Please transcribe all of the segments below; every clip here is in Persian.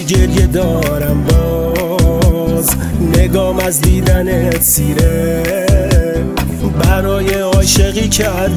گریه دارم باز، نگام از دیدنت سیره، برای عاشقی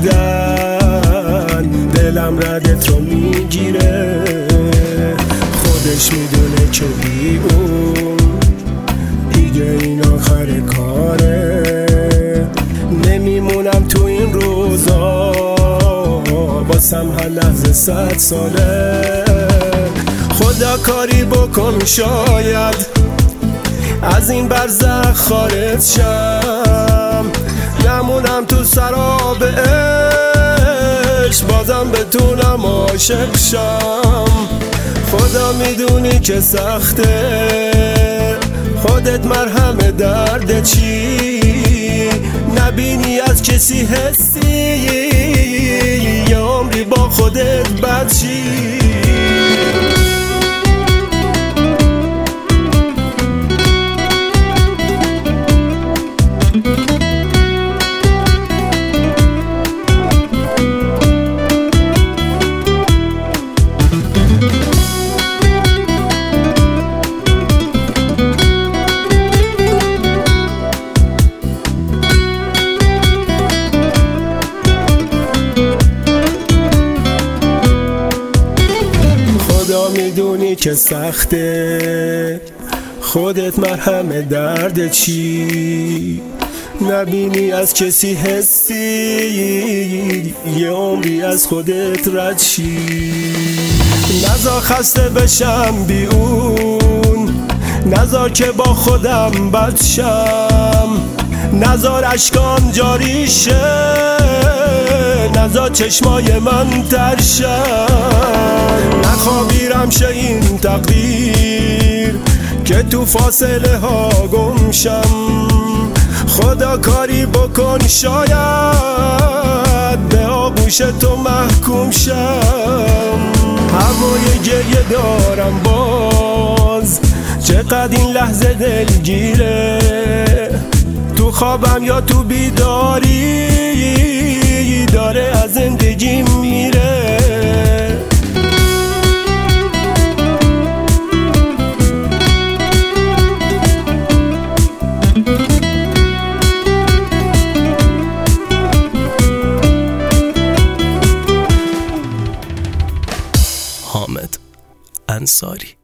کردن دلم ردت رو میگیره. خودش میدونه که بی اون دیگه این آخر کاره، نمیمونم تو این روزا، باسم هر لحظه 100 ساله. خدا کاری بکن شاید از این برزخ خارج شم، نمونم تو سراب عشق، بازم بتونم عاشق شم. خدا میدونی که سخته، خودت مرهم درد چی، نبینی از کسی حسی، یه عمری با خودت بد چی. میدونی که سخته، خودت مرهم درد چی، نبینی از کسی حسی، یه عمری از خودت رد شی. نزار خسته بشم بی اون، نزار که با خودم بد شم، نزار اشکام جاری شه، نزار چشمای من ترشن، نخوابیرم شه این تقدیر که تو فاصله ها گم شم. خدا کاری بکن شاید به آغوش تو محکوم شم. هوای گریه دارم باز، چقدر این لحظه دلگیره، تو خوابم یا تو بیداری داره از زندگی میره. حامد انصاری.